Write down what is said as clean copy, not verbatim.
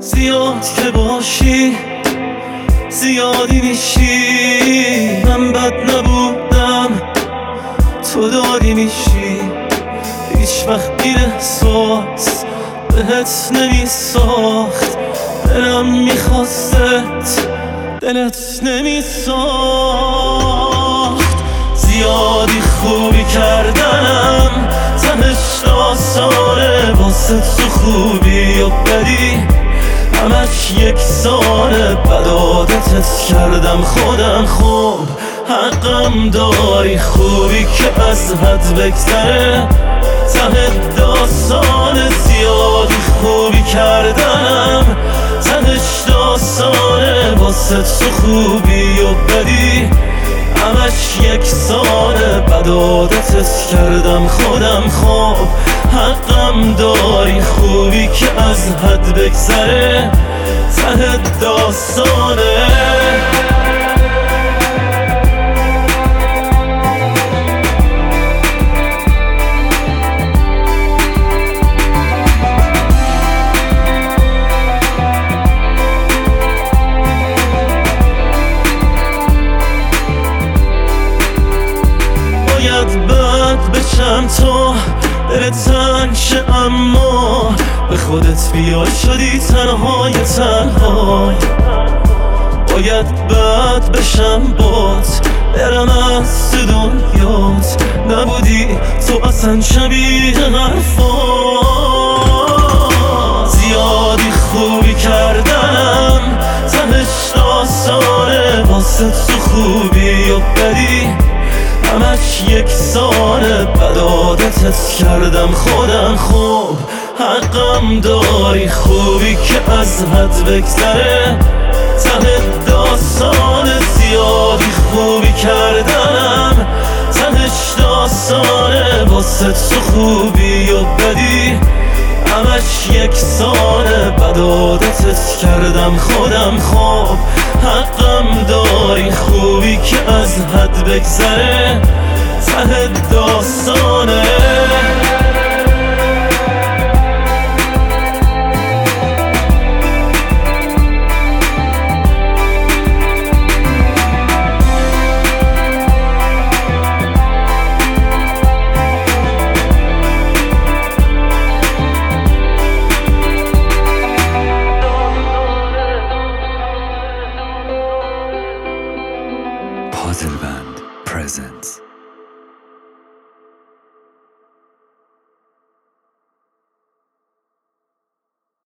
زیاد که باشی زیادی میشی. من بد نبودم تو داری میشی. هیچ وقت این احساس بهت نمیساخت. دلم میخواست دلت نمیساخت. زیادی خوبی کردم تهش آسانه. واسه تو خوبی و بدی همش یکسانه. بد عادتت کردم خودم خوب حقم داری. خوبی که از حد بگذره ته داستانه. زیادی خوبی کردم تهش داستانه. واسه تو خوبی و بدی همش یکسانه. بد عادتت کردم خودم خوب حقم داری. خوبی که از حد بگذره ته داستانه. باید بد بشم تو دلت تنگ شه، اما به خودت بیای شدی تنهای تنهای. باید بد بشم بات برم از تو دنیات. نبودی تو اصلا شبیه حرفات. زیادی خوبی کردم تهش آسانه. واسه تو خوبی و بدی همش یکسانه. بد عادتت کردم خودم خوب حقم داری. خوبی که از حد بگذره ته داستانه. زیادی خوبی کردم تهش داستانه. واسه تو خوبی و بدی همش یکسانه. بد عادتت کردم خودم خوب حقم داری. خوبی که از حد بگذره ته داستانه. Puzzle Band presents